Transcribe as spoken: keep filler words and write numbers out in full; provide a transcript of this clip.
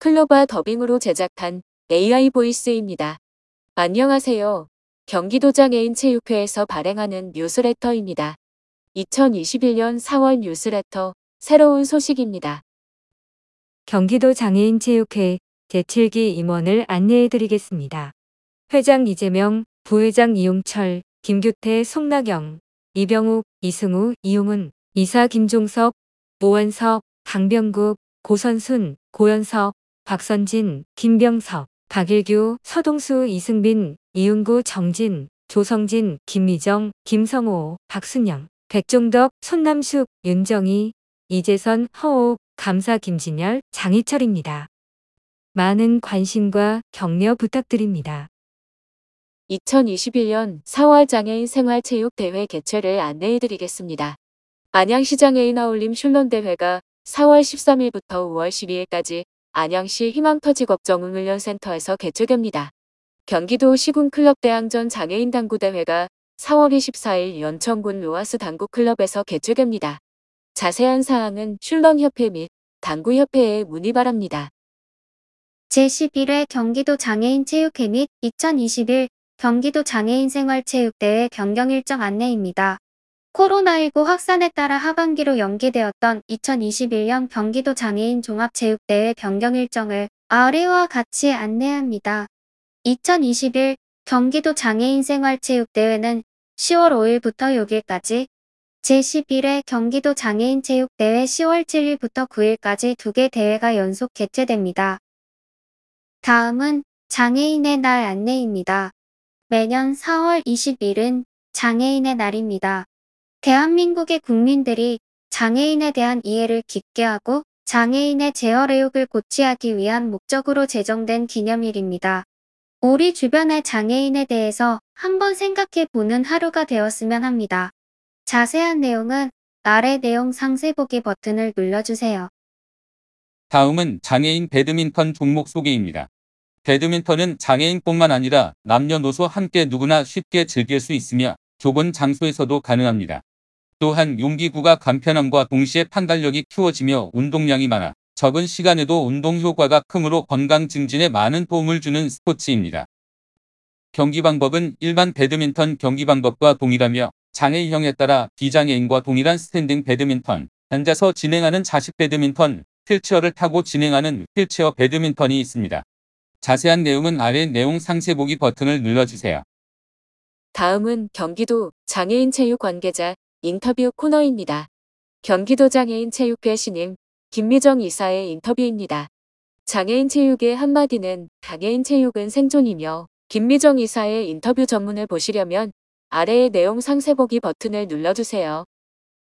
클로바 더빙으로 제작한 에이아이 보이스입니다. 안녕하세요. 경기도 장애인 체육회에서 발행하는 뉴스레터입니다. 이천이십일 년 사월 뉴스레터 새로운 소식입니다. 경기도 장애인체육회 제칠 기 임원을 안내해 드리겠습니다. 회장 이재명, 부회장 이용철, 김규태, 송나경, 이병욱, 이승우, 이용훈, 이사 김종석, 모원석, 강병국, 고선순, 고연석, 박선진, 김병석, 박일규, 서동수, 이승빈, 이은구, 정진, 조성진, 김미정, 김성호, 박순영, 백종덕, 손남숙, 윤정희, 이재선, 허옥, 감사 김진열, 장희철입니다. 많은 관심과 격려 부탁드립니다. 이천이십일 년 사월 장애인 생활체육대회 개최를 안내해드리겠습니다. 안양시 장애인 아울림 슐론대회가 사월 십삼일부터 오월 십이일까지 안양시 희망터직업정훈훈련센터에서 개최됩니다. 경기도 시군클럽대항전 장애인 당구대회가 사월 이십사일 연천군 로하스 당구클럽에서 개최됩니다. 자세한 사항은 슐런협회 및 당구협회에 문의 바랍니다. 제십일 회 경기도 장애인 체육회 및 이천이십일 경기도 장애인 생활체육대회 변경 일정 안내입니다. 코로나십구 확산에 따라 하반기로 연기되었던 이천이십일 년 경기도 장애인 종합체육대회 변경 일정을 아래와 같이 안내합니다. 이천이십일 경기도 장애인 생활체육대회는 시월 오일부터 육일까지, 제십일 회 경기도 장애인 체육대회 시월 칠일부터 구일까지 두 개 대회가 연속 개최됩니다. 다음은 장애인의 날 안내입니다. 매년 사월 이십일은 장애인의 날입니다. 대한민국의 국민들이 장애인에 대한 이해를 깊게 하고 장애인의 재활의욕을 고취하기 위한 목적으로 제정된 기념일입니다. 우리 주변의 장애인에 대해서 한번 생각해 보는 하루가 되었으면 합니다. 자세한 내용은 아래 내용 상세 보기 버튼을 눌러주세요. 다음은 장애인 배드민턴 종목 소개입니다. 배드민턴은 장애인뿐만 아니라 남녀노소 함께 누구나 쉽게 즐길 수 있으며 좁은 장소에서도 가능합니다. 또한 용기구가 간편함과 동시에 판단력이 키워지며 운동량이 많아 적은 시간에도 운동 효과가 크므로 건강 증진에 많은 도움을 주는 스포츠입니다. 경기 방법은 일반 배드민턴 경기 방법과 동일하며 장애인형에 따라 비장애인과 동일한 스탠딩 배드민턴, 앉아서 진행하는 자식 배드민턴, 휠체어를 타고 진행하는 휠체어 배드민턴이 있습니다. 자세한 내용은 아래 내용 상세 보기 버튼을 눌러주세요. 다음은 경기도 장애인 체육 관계자 인터뷰 코너입니다. 경기도 장애인 체육회 신임 김미정 이사의 인터뷰입니다. 장애인 체육의 한마디는 장애인 체육은 생존이며 김미정 이사의 인터뷰 전문을 보시려면 아래의 내용 상세 보기 버튼을 눌러주세요.